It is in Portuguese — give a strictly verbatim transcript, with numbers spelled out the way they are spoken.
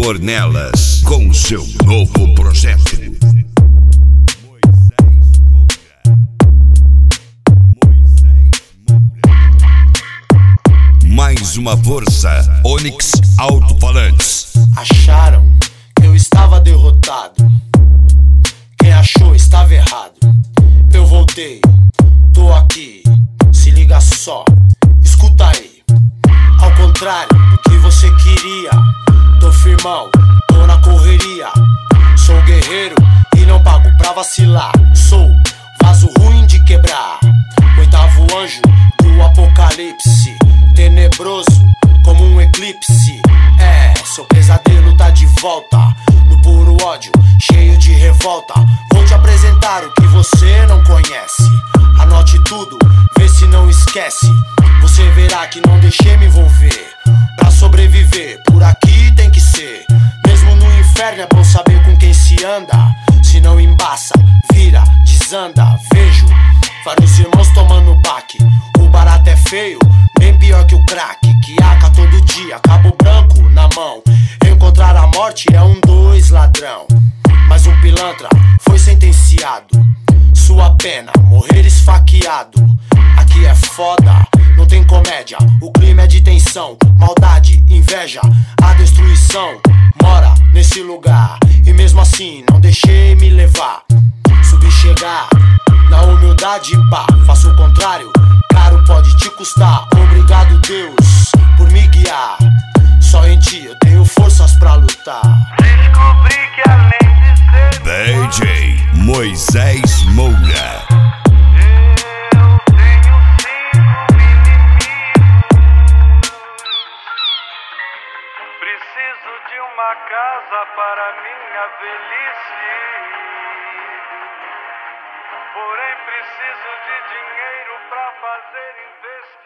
Ornelas com seu novo projeto. Mais uma força, Onyx Alto-Falantes. Acharam que eu estava derrotado. Quem achou estava errado. Eu voltei, tô aqui. Se liga só, escuta aí. Ao contrário do que você queria, tô firmão, tô na correria. Sou guerreiro e não pago pra vacilar. Sou vaso ruim de quebrar, oitavo anjo do apocalipse, tenebroso como um eclipse. É, seu pesadelo tá de volta, no puro ódio, cheio de revolta. Vou te apresentar o que você não conhece. Anote tudo, vê se não esquece. Você verá que não deixei me envolver. Pra sobreviver, por aqui tem que ser. Mesmo no inferno é bom saber com quem se anda. Se não embaça, vira, desanda. Vejo vários irmãos tomando baque. O barato é feio, bem pior que o crack. Que aca todo dia, cabo branco na mão. Encontrar a morte é um dois ladrão. Mas um pilantra foi sentenciado. Sua pena, morrer esfaqueado. Aqui é foda, não tem comédia. O clima é de tensão, maldade, inveja. A destruição mora nesse lugar. E mesmo assim não deixei me levar. Subi chegar, na humildade pá. Faço o contrário, caro pode te custar. Obrigado Deus por me guiar. Só em ti eu tenho forças pra lutar. Descobri que além de ser D J Moisés Moura. eu tenho cinco inimigos. Preciso de uma casa para minha velhice. Porém preciso de dinheiro pra fazer investimento.